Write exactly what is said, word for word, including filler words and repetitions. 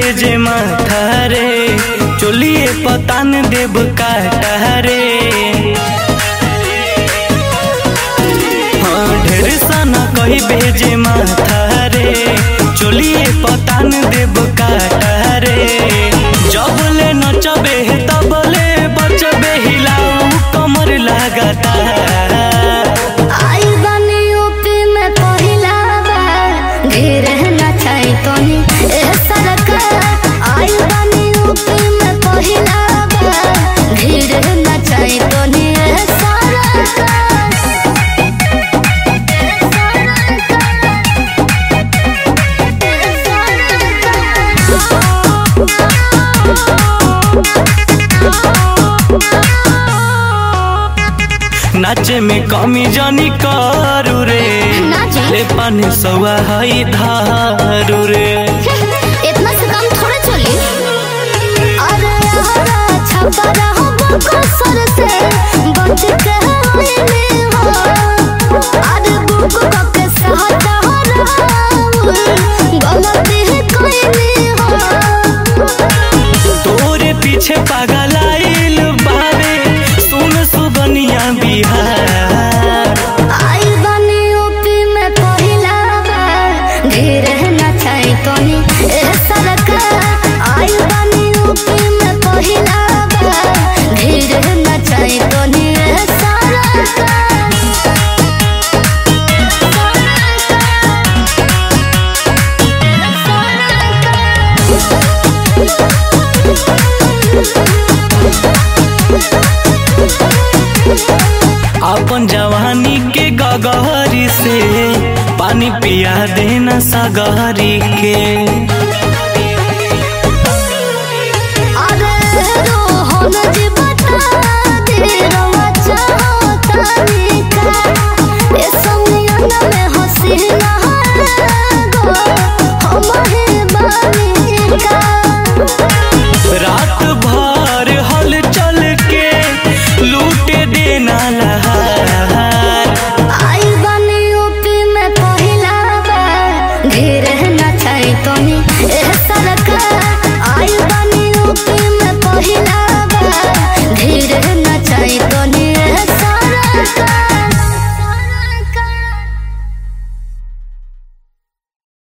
भेजे माथा रे, चोलिए पतान देव काटा रे। हाँ ढेर साना कही भेजे माथा रे, चोलिए पतान देव काटा रे। जबले नचबे तबले बचबे हिलाऊ कमर लागता। नाचे में कमी जानी करू रे, ले पानी सवा हई धारू रे। इतना से काम थोड़ा चली। अरे हरा छपरा हो बकसर से बच के आईने हो। अरे बुक के सहता हो गलती है कोई हो। तोरे पीछे पागल आइल बाबे सुन सुगनिया बिहार। आई बनी यूपी में पहिला बार, धीरे नचाई तोनी ए सरकार। आई बनी यूपी में पहिला बार, धीरे नचाई तोनी ए सरकार। अपन जवानी के गगहरी से पानी पिया देना सगहरी के।